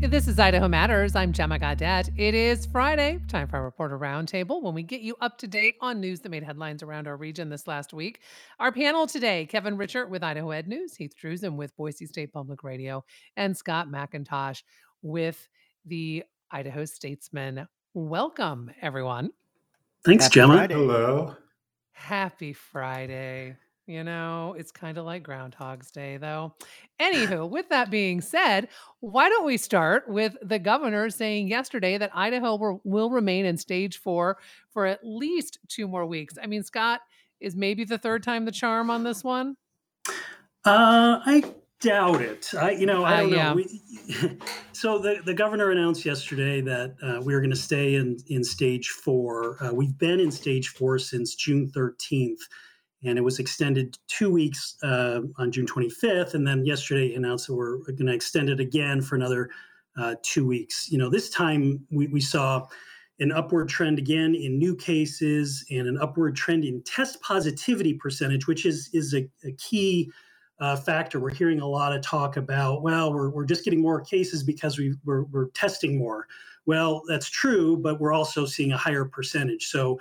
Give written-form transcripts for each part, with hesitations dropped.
This is Idaho Matters. I'm Gemma Gadet. It is Friday, time for our Reporter Roundtable when we get you up to date on news that made headlines around our region this last week. Our panel today, Kevin Richert with Idaho Ed News, Heath Drusen with Boise State Public Radio, and Scott McIntosh with the Idaho Statesman. Welcome, everyone. Thanks, Happy Gemma. Friday. Hello. Happy Friday. It's kind of like Groundhog's Day, though. Anywho, with that being said, why don't we start with the governor saying yesterday that Idaho will remain in stage 4 for at least 2 more weeks? I mean, Scott, is maybe the third time the charm on this one? I doubt it. I don't know. Yeah. So the governor announced yesterday that we are going to stay in stage 4. We've been in stage 4 since June 13th, and it was extended 2 weeks on June 25th. And then yesterday he announced that we're going to extend it again for another 2 weeks. This time we saw an upward trend again in new cases and an upward trend in test positivity percentage, which is a key factor. We're hearing a lot of talk about, well, we're just getting more cases because we're testing more. Well, that's true, but we're also seeing a higher percentage. So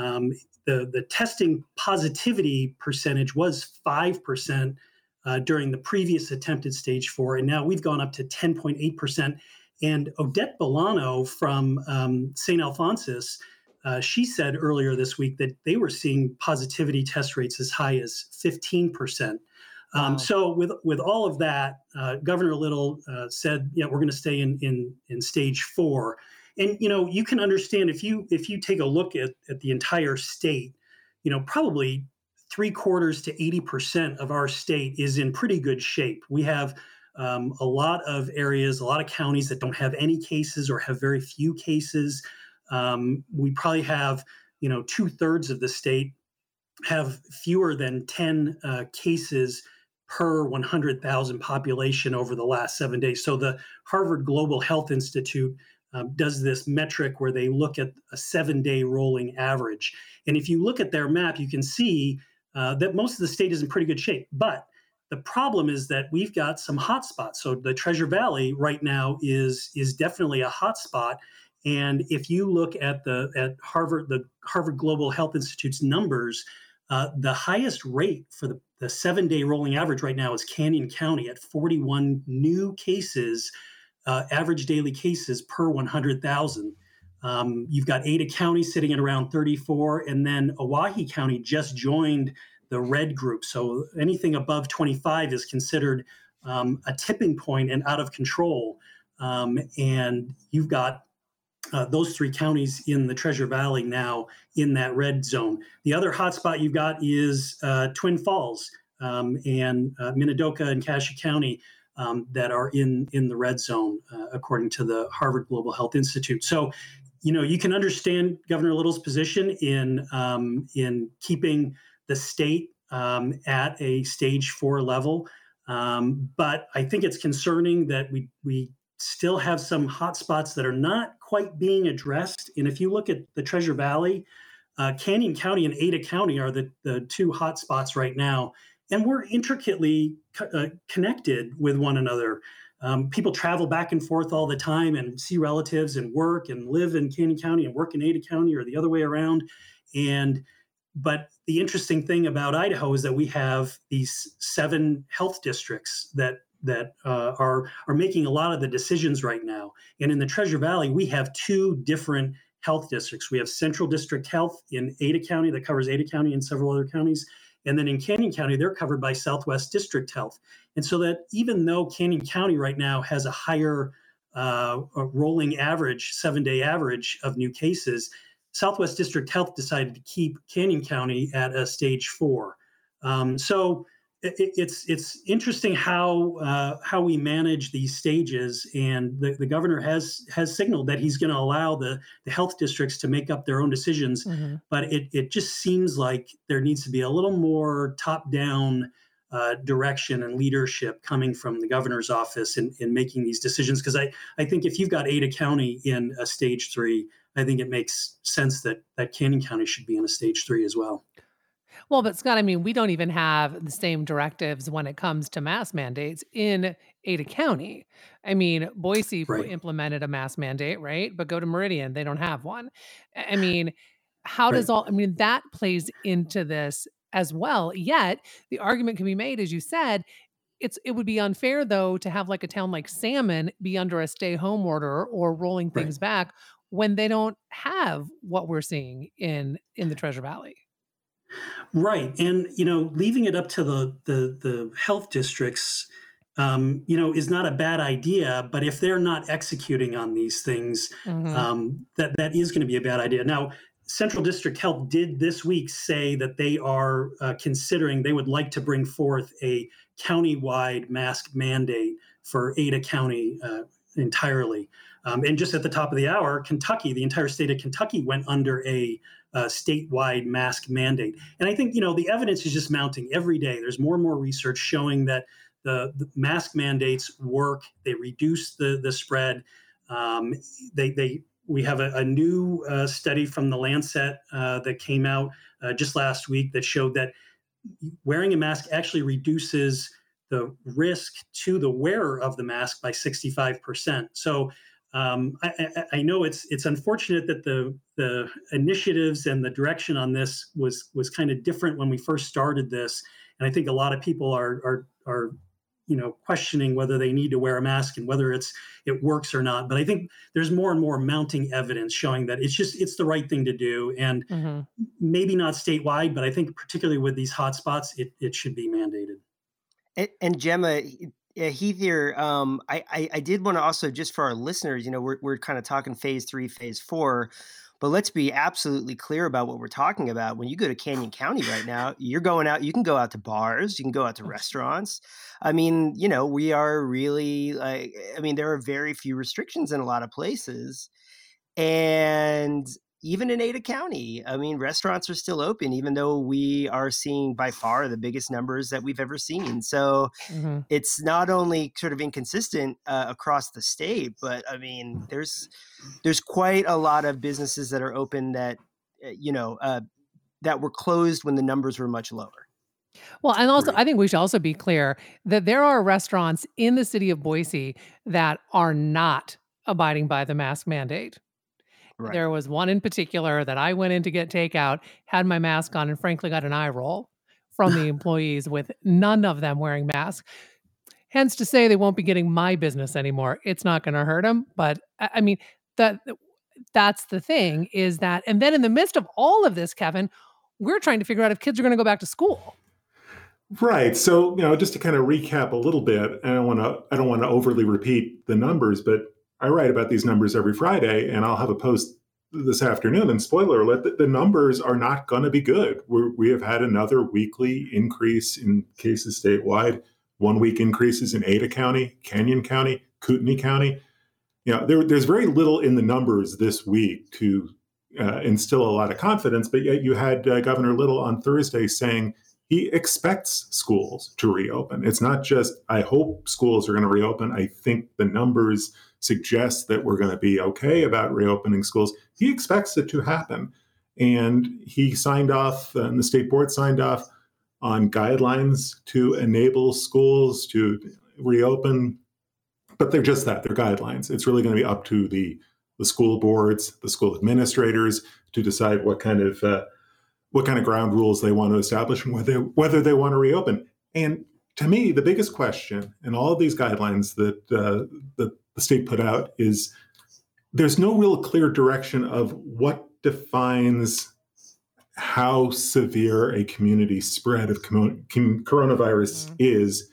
the testing positivity percentage was 5% during the previous attempted stage 4, and now we've gone up to 10.8%. And Odette Bolano from St. Alphonsus, she said earlier this week that they were seeing positivity test rates as high as 15%. Wow. So with all of that, Governor Little said, we're going to stay in stage 4. And, you can understand if you take a look at the entire state, probably 3/4 to 80% of our state is in pretty good shape. We have a lot of areas, a lot of counties that don't have any cases or have very few cases. We probably have, 2/3 of the state have fewer than 10 cases per 100,000 population over the last 7 days. So the Harvard Global Health Institute does this metric where they look at a 7-day rolling average. And if you look at their map, you can see that most of the state is in pretty good shape. But the problem is that we've got some hot spots. So the Treasure Valley right now is definitely a hot spot. And if you look at the Harvard Global Health Institute's numbers, the highest rate for the 7-day rolling average right now is Canyon County at 41 new cases, average daily cases per 100,000. You've got Ada County sitting at around 34, and then Owyhee County just joined the red group. So anything above 25 is considered a tipping point and out of control. And you've got those 3 counties in the Treasure Valley now in that red zone. The other hotspot you've got is Twin Falls and Minidoka and Cassia County that are in the red zone, according to the Harvard Global Health Institute. So, you can understand Governor Little's position in keeping the state at a stage 4 level. But I think it's concerning that we still have some hotspots that are not quite being addressed. And if you look at the Treasure Valley, Canyon County and Ada County are the 2 hotspots right now. And we're intricately connected with one another. People travel back and forth all the time and see relatives and work and live in Canyon County and work in Ada County or the other way around. But the interesting thing about Idaho is that we have these 7 health districts that are making a lot of the decisions right now. And in the Treasure Valley, we have 2 different health districts. We have Central District Health in Ada County that covers Ada County and several other counties. And then in Canyon County, they're covered by Southwest District Health. And so that even though Canyon County right now has a higher rolling average, 7-day average of new cases, Southwest District Health decided to keep Canyon County at a stage 4. So it's interesting how we manage these stages, and the governor has signaled that he's going to allow the health districts to make up their own decisions. Mm-hmm. But it just seems like there needs to be a little more top-down direction and leadership coming from the governor's office in making these decisions. Because I think if you've got Ada County in a stage 3, I think it makes sense that Canyon County should be in a stage 3 as well. Well, but Scott, I mean, we don't even have the same directives when it comes to mask mandates in Ada County. I mean, Boise Right. implemented a mask mandate, right? But go to Meridian, they don't have one. I mean, how Right. does all, I mean, that plays into this as well. Yet the argument can be made, as you said, it would be unfair though to have like a town like Salmon be under a stay home order or rolling Right. things back when they don't have what we're seeing in the Treasure Valley. Right. And, leaving it up to the health districts, is not a bad idea. But if they're not executing on these things, Mhm. that is going to be a bad idea. Now, Central District Health did this week say that they are considering, they would like to bring forth a countywide mask mandate for Ada County entirely. And just at the top of the hour, Kentucky, the entire state of Kentucky went under a statewide mask mandate. And I think, the evidence is just mounting every day. There's more and more research showing that the mask mandates work. They reduce the spread. Um, we have a new study from the Lancet that came out just last week that showed that wearing a mask actually reduces the risk to the wearer of the mask by 65%. So I know it's unfortunate that the initiatives and the direction on this was kind of different when we first started this, and I think a lot of people are questioning whether they need to wear a mask and whether it works or not. But I think there's more and more mounting evidence showing that it's the right thing to do, and Mhm. maybe not statewide, but I think particularly with these hotspots, it should be mandated. And Gemma, Heath here. I did want to also, just for our listeners, we're kind of talking phase 3, phase 4, but let's be absolutely clear about what we're talking about. When you go to Canyon County right now, you're going out. You can go out to bars. You can go out to restaurants. I mean, we are really like. I mean, there are very few restrictions in a lot of places, and even in Ada County, I mean, restaurants are still open, even though we are seeing by far the biggest numbers that we've ever seen. So Mhm. it's not only sort of inconsistent across the state, but I mean, there's quite a lot of businesses that are open that that were closed when the numbers were much lower. Well, and also, Right. I think we should also be clear that there are restaurants in the city of Boise that are not abiding by the mask mandate. Right. There was one in particular that I went in to get takeout, had my mask on, and frankly got an eye roll from the employees with none of them wearing masks. Hence to say they won't be getting my business anymore. It's not gonna hurt them, but I mean, that that's the thing is that and then in the midst of all of this, Kevin, we're trying to figure out if kids are gonna go back to school. Right. So, just to kind of recap a little bit, I don't want to overly repeat the numbers, but I write about these numbers every Friday, and I'll have a post this afternoon. And spoiler alert, the numbers are not going to be good. We have had another weekly increase in cases statewide, 1 week increases in Ada County, Canyon County, Kootenai County. There's very little in the numbers this week to instill a lot of confidence, but yet you had Governor Little on Thursday saying he expects schools to reopen. It's not just, I hope schools are going to reopen. I think the numbers suggest that we're going to be okay about reopening schools. He expects it to happen. And he signed off, and the state board signed off on guidelines to enable schools to reopen. But they're just that, they're guidelines. It's really going to be up to the school boards, the school administrators to decide what kind of ground rules they want to establish and whether they want to reopen. And to me, the biggest question in all of these guidelines that the state put out is there's no real clear direction of what defines how severe a community spread of coronavirus is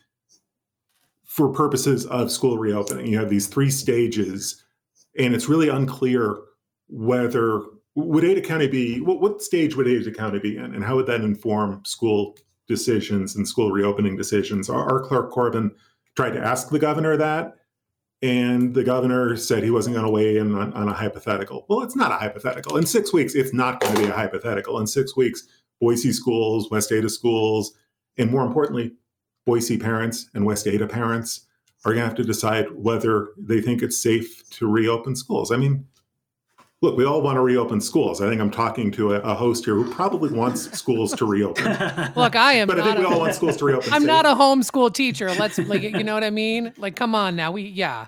for purposes of school reopening. You have these 3 stages, and it's really unclear whether would Ada County be, what stage would Ada County be in, and how would that inform school decisions and school reopening decisions? Our Clark Corbin tried to ask the governor that, and the governor said he wasn't going to weigh in on a hypothetical. Well, it's not a hypothetical. In 6 weeks, it's not going to be a hypothetical. In 6 weeks, Boise schools, West Ada schools, and more importantly, Boise parents and West Ada parents are going to have to decide whether they think it's safe to reopen schools. I mean, Look, we all want to reopen schools. I think I'm talking to a host here who probably wants schools to reopen. Look, I am But I think we all want schools to reopen. I'm not a homeschool teacher. Let's, like, you know what I mean? Like, come on now. Yeah.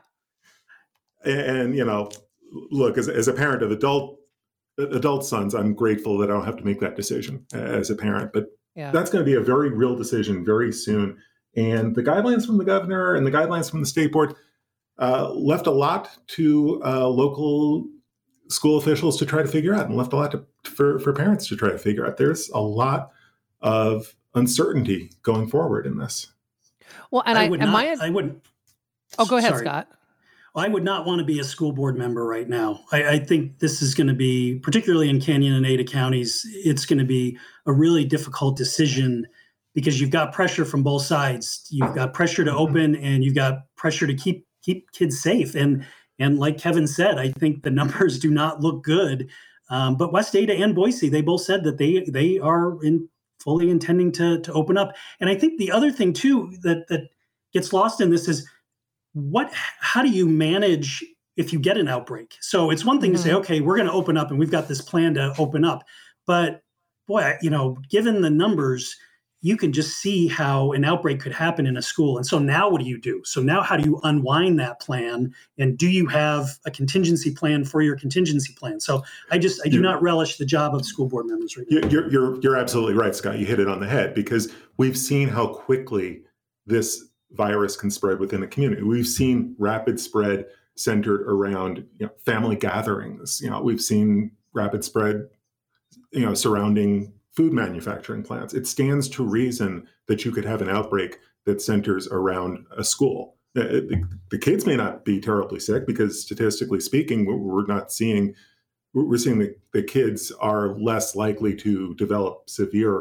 And look, as a parent of adult sons, I'm grateful that I don't have to make that decision as a parent. But that's going to be a very real decision very soon. And the guidelines from the governor and the guidelines from the state board left a lot to local school officials to try to figure out, and left a lot for parents to try to figure out. There's a lot of uncertainty going forward in this. Well, and I wouldn't. Oh, go ahead, sorry. Scott. I would not want to be a school board member right now. I think this is going to be, particularly in Canyon and Ada counties, it's going to be a really difficult decision because you've got pressure from both sides. You've got pressure to open, and you've got pressure to keep kids safe. And like Kevin said, I think the numbers do not look good. But West Ada and Boise, they both said that they are fully intending to open up. And I think the other thing too that gets lost in this is how do you manage if you get an outbreak? So it's one thing to say, okay, we're going to open up and we've got this plan to open up. But boy, given the numbers, you can just see how an outbreak could happen in a school. And so now what do you do? So now how do you unwind that plan? And do you have a contingency plan for your contingency plan? So I do not relish the job of school board members right now. You're absolutely right, Scott. You hit it on the head, because we've seen how quickly this virus can spread within a community. We've seen rapid spread centered around family gatherings. We've seen rapid spread surrounding food manufacturing plants. It stands to reason that you could have an outbreak that centers around a school. The kids may not be terribly sick, because statistically speaking, we're seeing the kids are less likely to develop severe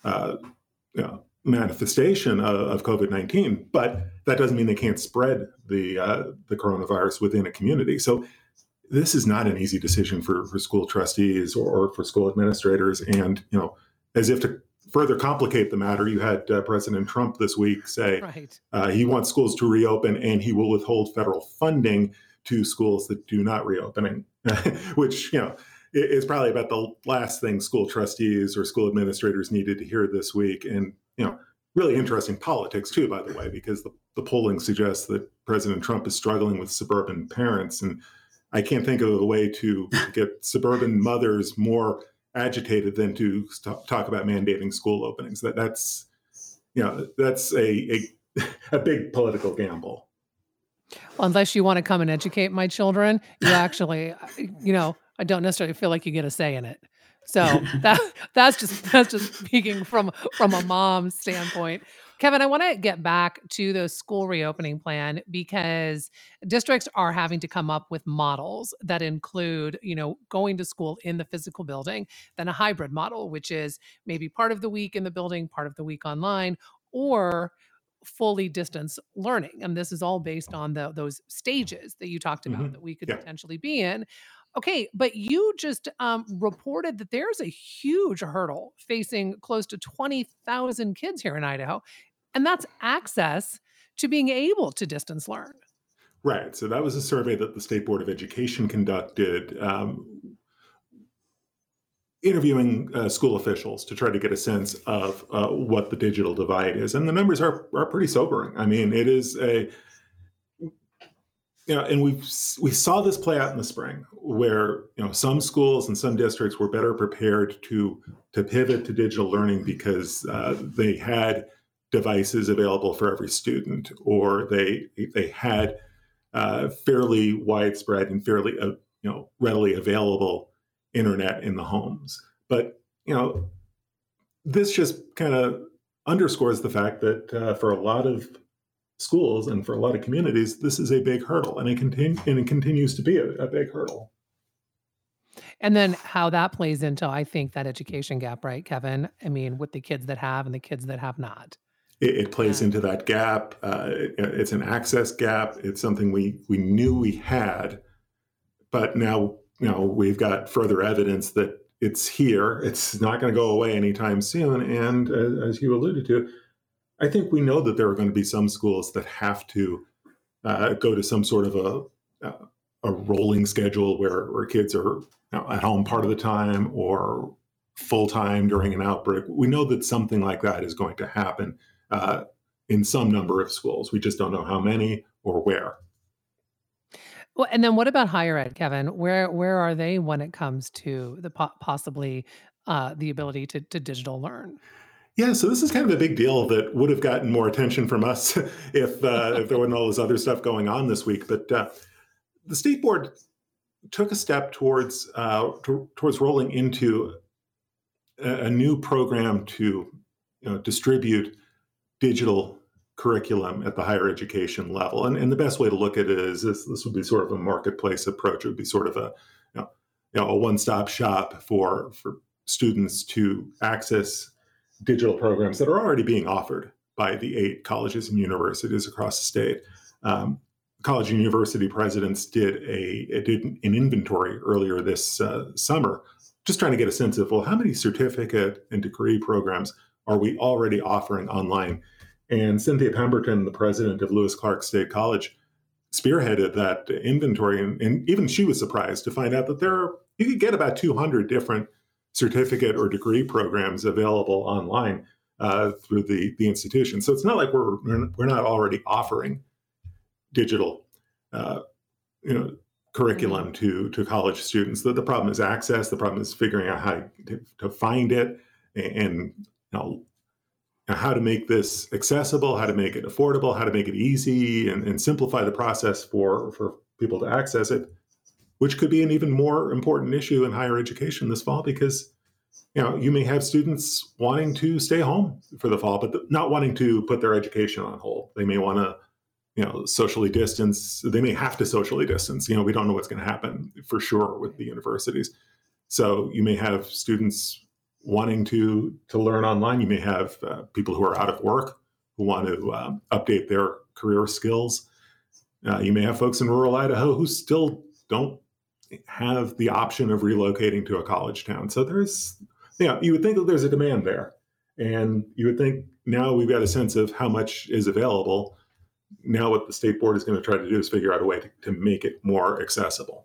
manifestation of COVID-19, but that doesn't mean they can't spread the coronavirus within a community. So this is not an easy decision for school trustees or for school administrators. And, as if to further complicate the matter, you had President Trump this week say he wants schools to reopen, and he will withhold federal funding to schools that do not reopen, which, is probably about the last thing school trustees or school administrators needed to hear this week. And, really interesting politics too, by the way, because the polling suggests that President Trump is struggling with suburban parents. And I can't think of a way to get suburban mothers more agitated than to talk about mandating school openings. That's a big political gamble. Well, unless you want to come and educate my children, you actually, I don't necessarily feel like you get a say in it. So that's just speaking from a mom's standpoint. Kevin, I want to get back to the school reopening plan, because districts are having to come up with models that include, going to school in the physical building, then a hybrid model, which is maybe part of the week in the building, part of the week online, or fully distance learning. And this is all based on those stages that you talked about that we could potentially be in. Okay, but you just reported that there's a huge hurdle facing close to 20,000 kids here in Idaho, and that's access to being able to distance learn. Right. So that was a survey that the State Board of Education conducted, interviewing school officials to try to get a sense of what the digital divide is. And the numbers are pretty sobering. I mean, it is and we saw this play out in the spring, where some schools and some districts were better prepared to pivot to digital learning because they had devices available for every student, or they had fairly widespread and fairly readily available internet in the homes. But this just kind of underscores the fact that for a lot of schools and for a lot of communities, this is a big hurdle, and it continues to be a big hurdle. And then how that plays into, I think, that education gap, right, Kevin? I mean, with the kids that have and the kids that have not. It plays into that gap. It's an access gap. It's something we knew we had, but now we've got further evidence that it's here. It's not going to go away anytime soon. And as you alluded to, I think we know that there are going to be some schools that have to go to some sort of a rolling schedule where kids are at home part of the time or full time during an outbreak. We know that something like that is going to happen in some number of schools. We just don't know how many or where. Well, and then what about higher ed, Kevin? Where are they when it comes to the possibly the ability to digital learn? Yeah, so this is kind of a big deal that would have gotten more attention from us if there wasn't all this other stuff going on this week. But the state board took a step towards rolling into a new program to distribute digital curriculum at the higher education level. And the best way to look at it is this would be sort of a marketplace approach. It would be sort of a one-stop shop for students to access digital programs that are already being offered by the 8 colleges and universities across the state. College and university presidents did an inventory earlier this summer, just trying to get a sense of, well, how many certificate and degree programs are we already offering online? And Cynthia Pemberton, the president of Lewis Clark State College, spearheaded that inventory. And even she was surprised to find out that you could get about 200 different certificate or degree programs available online through the institution. So it's not like we're not already offering digital curriculum to college students. The problem is access. The problem is figuring out how to find it and how to make this accessible, how to make it affordable, how to make it easy and simplify the process for people to access it, which could be an even more important issue in higher education this fall because you may have students wanting to stay home for the fall, but not wanting to put their education on hold. They may want to socially distance. They may have to socially distance. We don't know what's going to happen for sure with the universities. So you may have students wanting to learn online. You may have people who are out of work who want to update their career skills. You may have folks in rural Idaho who still don't have the option of relocating to a college town. So you would think that there's a demand there. And you would think now we've got a sense of how much is available. Now what the state board is going to try to do is figure out a way to make it more accessible.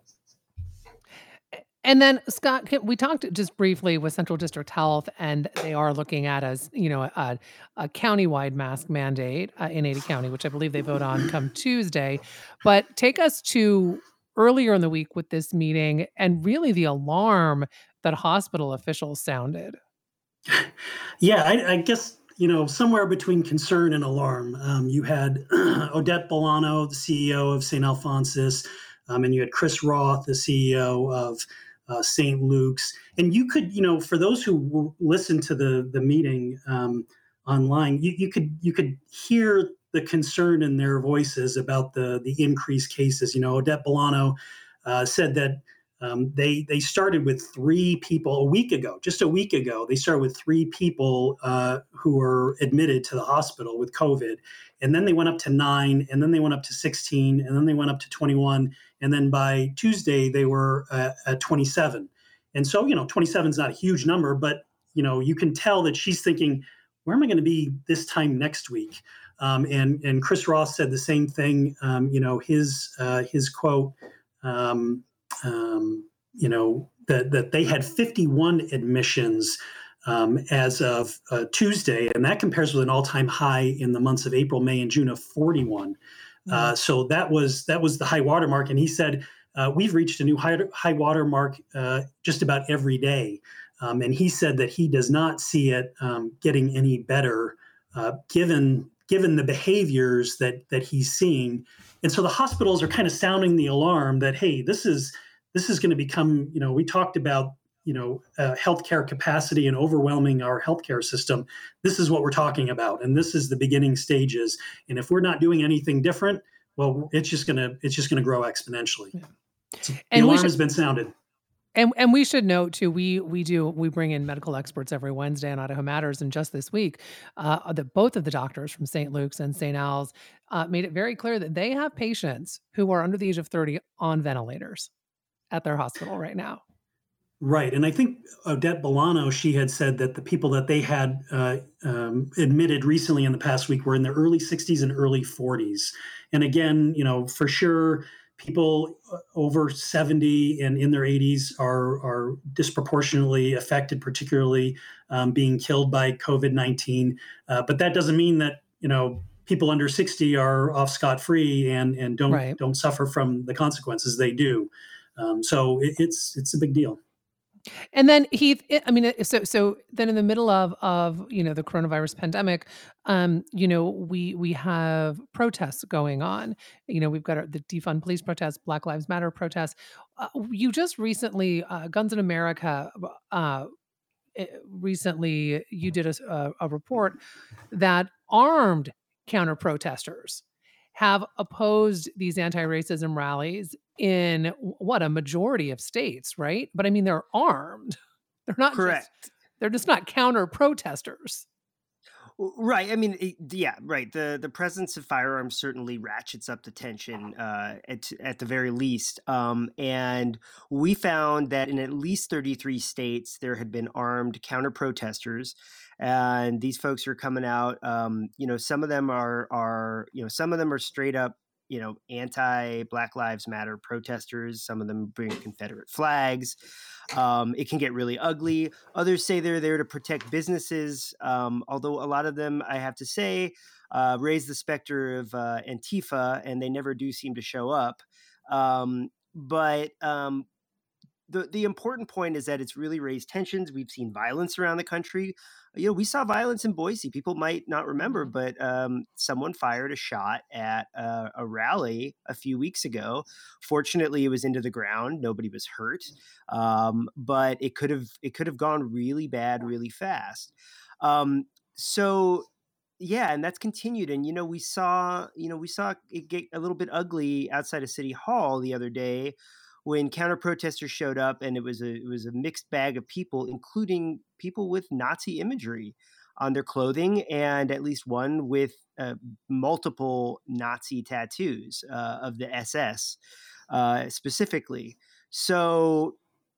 And then, Scott, we talked just briefly with Central District Health, and they are looking at a countywide mask mandate in Ada County, which I believe they vote on come Tuesday. But take us to earlier in the week with this meeting and really the alarm that hospital officials sounded. Yeah, I guess, somewhere between concern and alarm. You had Odette Bolano, the CEO of St. Alphonsus, and you had Chris Roth, the CEO of St. Luke's. And you could, for those who listened to the meeting online, you could hear the concern in their voices about the increased cases. Odette Bolano said that they started with 3 people just a week ago. They started with 3 people who were admitted to the hospital with COVID. And then they went up to 9, and then they went up to 16, and then they went up to 21. And then by Tuesday, they were at 27. And so, 27 is not a huge number, but, you can tell that she's thinking, where am I going to be this time next week? And Chris Ross said the same thing. His quote, that they had 51 admissions as of Tuesday, and that compares with an all-time high in the months of April, May, and June of 41. So that was the high water mark. And he said, we've reached a new high water mark just about every day. And he said that he does not see it getting any better given the behaviors that he's seeing. And so the hospitals are kind of sounding the alarm that, hey, this is going to become, we talked about, healthcare capacity and overwhelming our healthcare system. This is what we're talking about. And this is the beginning stages. And if we're not doing anything different, well, it's just going to grow exponentially. Yeah. So the alarm has been sounded. And we should note too, we bring in medical experts every Wednesday on Idaho Matters, and just this week, both of the doctors from St. Luke's and St. Al's made it very clear that they have patients who are under the age of 30 on ventilators at their hospital right now. Right, and I think Odette Bolano, she had said that the people that they had admitted recently in the past week were in their early 60s and early 40s. And again, for sure, people over 70 and in their 80s are disproportionately affected, particularly being killed by COVID-19. But that doesn't mean that, people under 60 are off scot-free and don't suffer from the consequences. They do. So it's a big deal. And then Heath, so then in the middle of the coronavirus pandemic, we have protests going on. We've got the defund police protests, Black Lives Matter protests. You just recently, Guns in America, recently you did a report that armed counter protesters have opposed these anti-racism rallies in a majority of states, right? But I mean, they're armed. They're not Correct. They're just not counter protesters. Right. I mean, yeah, right. The presence of firearms certainly ratchets up the tension at the very least. And we found that in at least 33 states, there had been armed counter protesters. And these folks are coming out. Some of them are straight up, anti-Black Lives Matter protesters. Some of them bring Confederate flags. It can get really ugly. Others say they're there to protect businesses, although a lot of them, I have to say, raise the specter of Antifa, and they never do seem to show up. But the important point is that it's really raised tensions. We've seen violence around the country. We saw violence in Boise. People might not remember, but someone fired a shot at a rally a few weeks ago. Fortunately, it was into the ground. Nobody was hurt, but it could have gone really bad, really fast. So yeah, and that's continued. And we saw it get a little bit ugly outside of City Hall the other day, when counter protesters showed up, and it was a mixed bag of people, including people with Nazi imagery on their clothing, and at least one with multiple Nazi tattoos of the SS specifically. So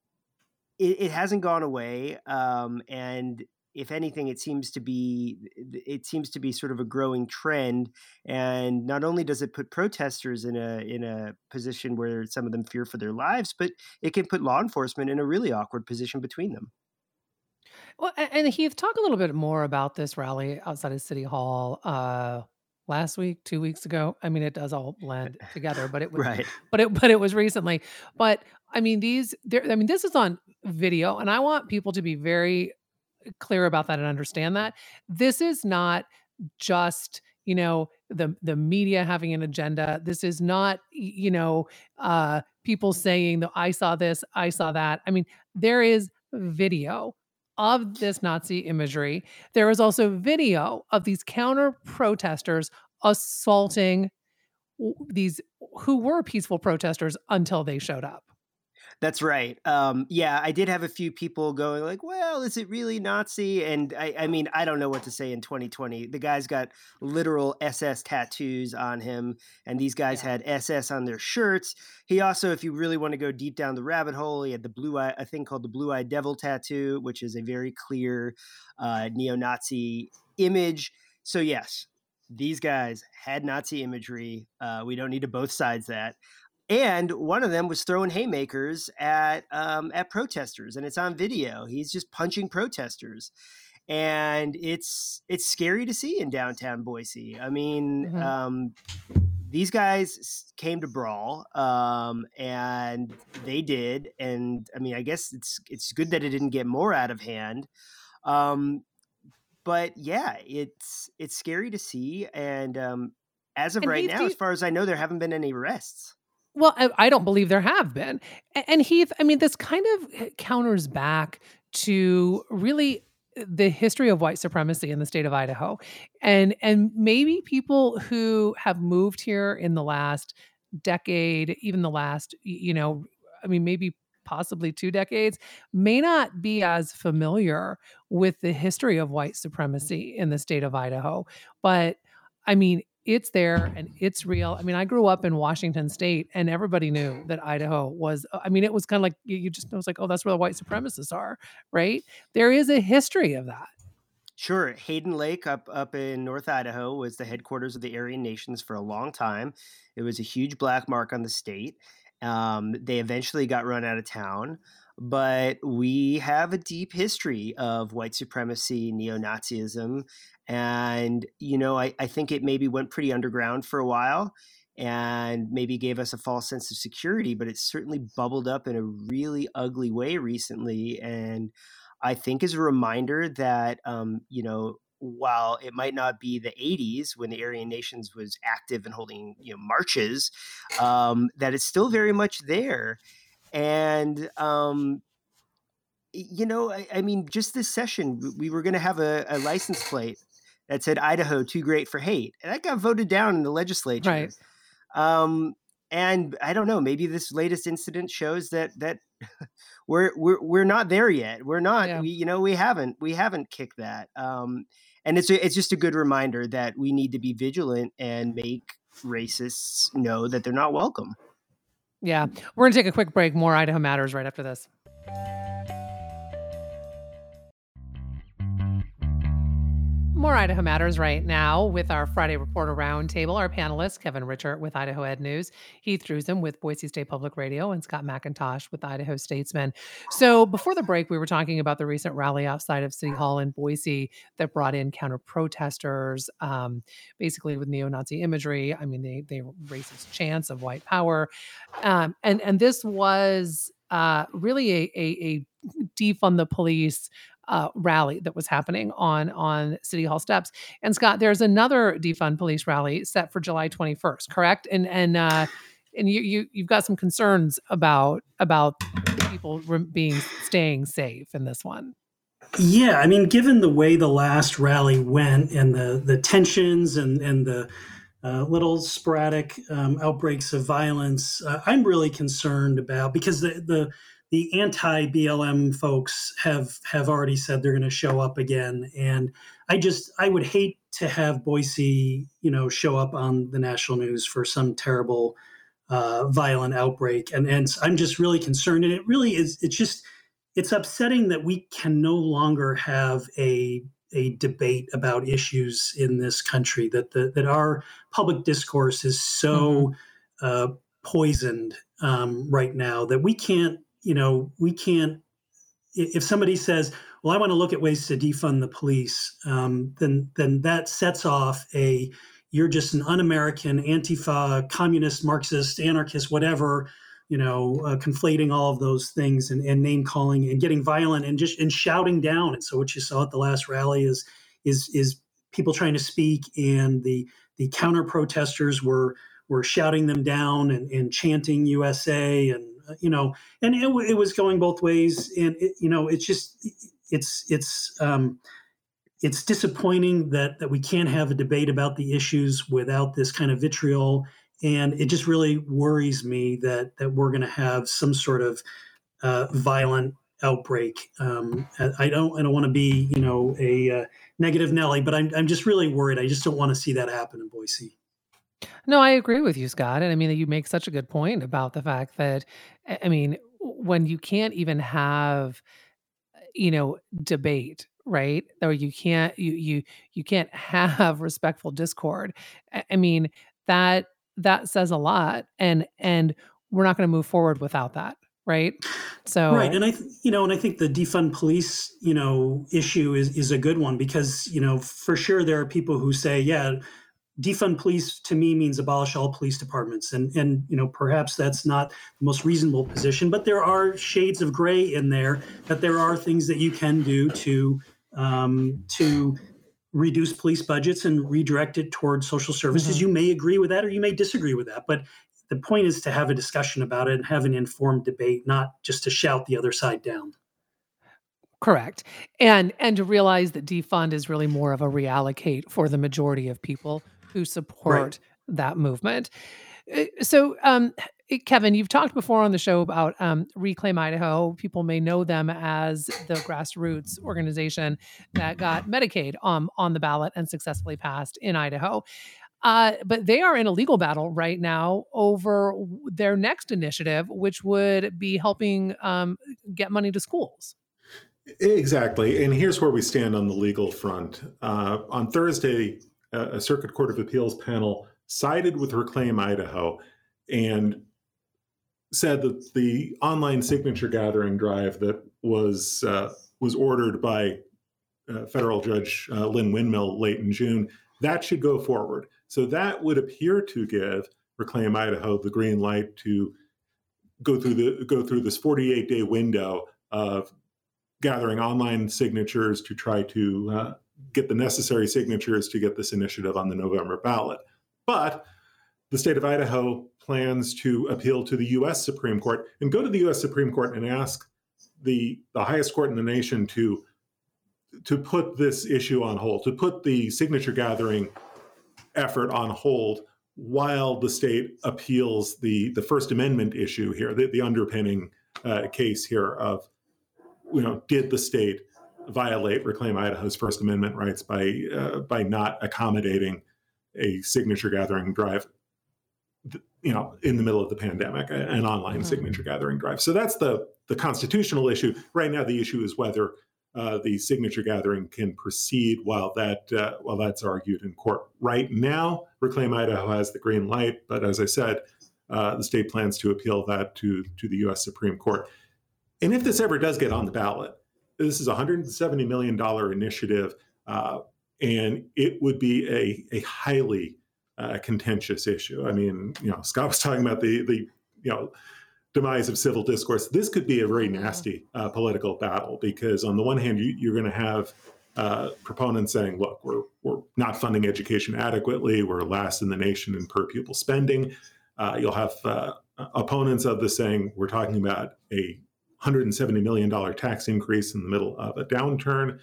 it hasn't gone away, and if anything, it seems to be sort of a growing trend. And not only does it put protesters in a position where some of them fear for their lives, but it can put law enforcement in a really awkward position between them. Well, and Heath, talk a little bit more about this rally outside of City Hall last week, 2 weeks ago. I mean, it does all blend together, but it was Right. but it was recently. But I mean, this is on video, and I want people to be very clear about that and understand that this is not just the media having an agenda. This is not people saying that I saw this, I saw that. I mean, there is video of this Nazi imagery. There is also video of these counter protesters assaulting these who were peaceful protesters until they showed up. That's right. Yeah, I did have a few people going like, well, is it really Nazi? And I mean, I don't know what to say in 2020. The guy's got literal SS tattoos on him, and these guys had SS on their shirts. He also, if you really want to go deep down the rabbit hole, he had a thing called the Blue-Eyed Devil tattoo, which is a very clear neo-Nazi image. So yes, these guys had Nazi imagery. We don't need to both sides that. And one of them was throwing haymakers at protesters, and it's on video. He's just punching protesters, and it's scary to see in downtown Boise. I mean, these guys came to brawl, and they did. And I mean, I guess it's good that it didn't get more out of hand. But yeah, it's scary to see. And as of right now, as far as I know, there haven't been any arrests. Well, I don't believe there have been. And Heath, I mean, this kind of counters back to really the history of white supremacy in the state of Idaho. And maybe people who have moved here in the last decade, even the last, maybe possibly 2 decades, may not be as familiar with the history of white supremacy in the state of Idaho. But I mean, it's there and it's real. I mean, I grew up in Washington State, and everybody knew that Idaho was, it was kind of like, it was like, oh, that's where the white supremacists are, right? There is a history of that. Sure. Hayden Lake up in North Idaho was the headquarters of the Aryan Nations for a long time. It was a huge black mark on the state. They eventually got run out of town, but we have a deep history of white supremacy, neo-Nazism, and I think it maybe went pretty underground for a while and maybe gave us a false sense of security, but it certainly bubbled up in a really ugly way recently, and I think is a reminder that, while it might not be the 80s when the Aryan Nations was active and holding, marches, that it's still very much there. And, I mean, just this session, we were going to have a license plate that said Idaho too great for hate. And that got voted down in the legislature. Right. Um, and I don't know, maybe this latest incident shows that we're not there yet. We're not, Yeah. we haven't kicked that. And it's just a good reminder that we need to be vigilant and make racists know that they're not welcome. Yeah. We're going to take a quick break. More Idaho Matters right after this. More Idaho Matters right now with our Friday Reporter Roundtable. Our panelists, Kevin Richert with Idaho Ed News, Heath Druzin with Boise State Public Radio, and Scott McIntosh with Idaho Statesman. So before the break, we were talking about the recent rally outside of City Hall in Boise that brought in counter-protesters, basically with neo-Nazi imagery. I mean, they racist chants of white power. And this was really a defund the police rally that was happening on City Hall steps. And Scott, there's another defund police rally set for July 21st, correct? And you've got some concerns about people staying safe in this one. Yeah, I mean, given the way the last rally went and the tensions and the little sporadic outbreaks of violence, I'm really concerned about, because the anti-BLM folks have already said they're going to show up again, and I would hate to have Boise, show up on the national news for some terrible violent outbreak, and I'm just really concerned. And it really is. It's upsetting that we can no longer have a debate about issues in this country. That our public discourse is so poisoned right now that we can't. If somebody says, well, I want to look at ways to defund the police, then that sets off you're just an un-American, Antifa, communist, Marxist, anarchist, whatever, conflating all of those things and name calling and getting violent and shouting down. And so what you saw at the last rally is people trying to speak, and the counter protesters were shouting them down and chanting USA, and it was going both ways. And it's disappointing that we can't have a debate about the issues without this kind of vitriol. And it just really worries me that we're going to have some sort of violent outbreak. I don't want to be, a negative Nelly, but I'm just really worried. I just don't want to see that happen in Boise. No, I agree with you, Scott. And I mean, you make such a good point about the fact that, I mean, when you can't even have, debate, right? Or you can't have respectful discord. I mean, that says a lot, and we're not going to move forward without that, right? So right, and I think the defund police, issue is a good one, because for sure there are people who say, yeah, defund police to me means abolish all police departments, and perhaps that's not the most reasonable position, but there are shades of gray in there, that there are things that you can do to reduce police budgets and redirect it towards social services. You may agree with that, or you may disagree with that, but the point is to have a discussion about it and have an informed debate, not just to shout the other side down. Correct. And to realize that defund is really more of a reallocate for the majority of people who support that movement. So, Kevin, you've talked before on the show about Reclaim Idaho. People may know them as the grassroots organization that got Medicaid on the ballot and successfully passed in Idaho. But they are in a legal battle right now over their next initiative, which would be helping get money to schools. Exactly. And here's where we stand on the legal front. On Thursday, a Circuit Court of Appeals panel sided with Reclaim Idaho and said that the online signature gathering drive that was ordered by federal judge Lynn Windmill late in June, that should go forward. So that would appear to give Reclaim Idaho the green light to go through this 48-day window of gathering online signatures to try to get the necessary signatures to get this initiative on the November ballot. But the state of Idaho plans to appeal to the U.S. Supreme Court and go to the U.S. Supreme Court and ask the highest court in the nation to put this issue on hold, to put the signature gathering effort on hold while the state appeals the First Amendment issue here, the underpinning case here of, did the state violate Reclaim Idaho's First Amendment rights by not accommodating a signature gathering drive, in the middle of the pandemic, an online signature gathering drive. So that's the constitutional issue. Right now, the issue is whether the signature gathering can proceed while that's argued in court. Right now, Reclaim Idaho has the green light, but as I said, the state plans to appeal that to the U.S. Supreme Court. And if this ever does get on the ballot, this is a $170 million initiative, and it would be a highly contentious issue. I mean, Scott was talking about the demise of civil discourse. This could be a very nasty political battle because on the one hand, you're going to have proponents saying, look, we're not funding education adequately. We're last in the nation in per pupil spending. You'll have opponents of this saying, we're talking about a $170 million tax increase in the middle of a downturn.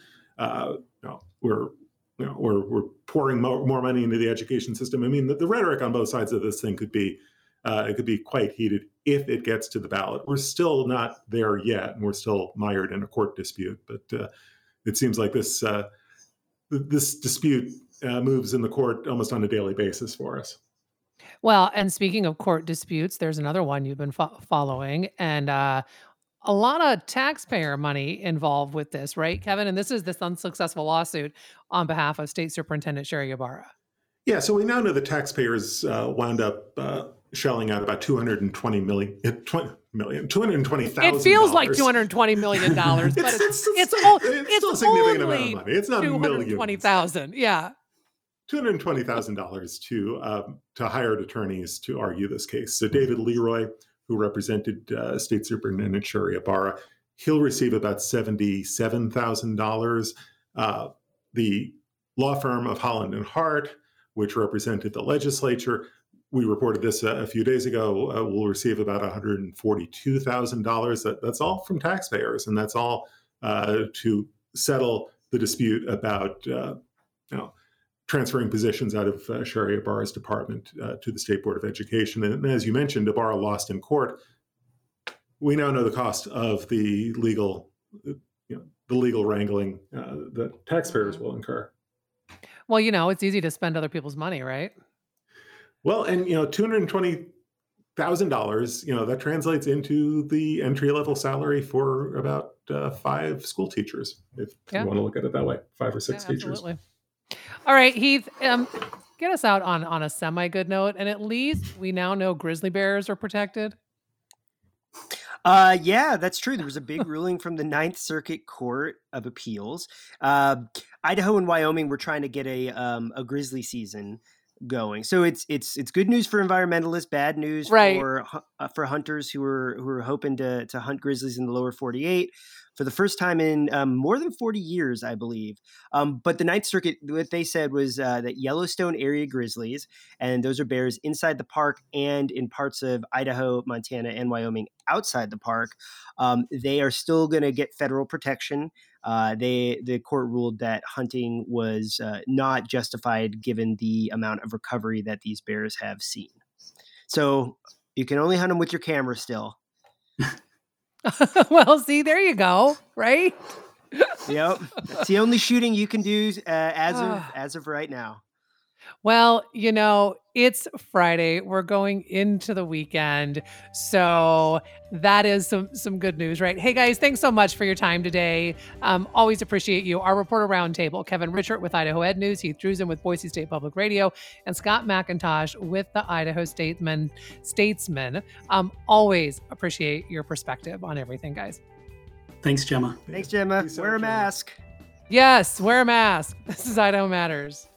We're pouring more money into the education system. I mean, the rhetoric on both sides of this thing could be quite heated if it gets to the ballot. We're still not there yet, and we're still mired in a court dispute. But it seems like this dispute moves in the court almost on a daily basis for us. Well, and speaking of court disputes, there's another one you've been following, and a lot of taxpayer money involved with this, right, Kevin? And this is this unsuccessful lawsuit on behalf of State Superintendent Sherry Ybarra. Yeah, so we now know the taxpayers wound up shelling out about $220,000. It feels like $220 million, but it's still a significant amount of money. It's not $220,000. Yeah. $220,000 to hired attorneys to argue this case. So David Leroy, who represented State Superintendent Sherry Ybarra, he'll receive about $77,000. The law firm of Holland and Hart, which represented the legislature, we reported this a few days ago, will receive about $142,000. That's all from taxpayers, and that's all to settle the dispute about transferring positions out of Sherry Ybarra's department to the State Board of Education. And as you mentioned, Ybarra lost in court. We now know the cost of the legal wrangling that taxpayers will incur. Well, it's easy to spend other people's money, right? Well, and $220,000, that translates into the entry-level salary for about 5 school teachers, if you want to look at it that way, 5 or 6 teachers. Absolutely. All right, Heath, get us out on a semi-good note, and at least we now know grizzly bears are protected. Yeah, that's true. There was a big ruling from the Ninth Circuit Court of Appeals. Idaho and Wyoming were trying to get a grizzly season going, so it's good news for environmentalists, bad news for hunters who are hoping to hunt grizzlies in the lower 48 for the first time in more than 40 years, I believe. But the Ninth Circuit, what they said was that Yellowstone area grizzlies, and those are bears inside the park and in parts of Idaho, Montana, and Wyoming outside the park, they are still going to get federal protection. The court ruled that hunting was not justified given the amount of recovery that these bears have seen. So you can only hunt them with your camera still. Well, see, there you go, right? Yep, it's the only shooting you can do as of right now. Well, it's Friday. We're going into the weekend. So that is some good news, right? Hey guys, thanks so much for your time today. Always appreciate you. Our reporter roundtable, Kevin Richert with Idaho Ed News, Heath Drusen with Boise State Public Radio, and Scott McIntosh with the Idaho Statesman. Always appreciate your perspective on everything, guys. Thanks, Gemma. Thanks, Gemma. Wear a mask. Yes, wear a mask. This is Idaho Matters.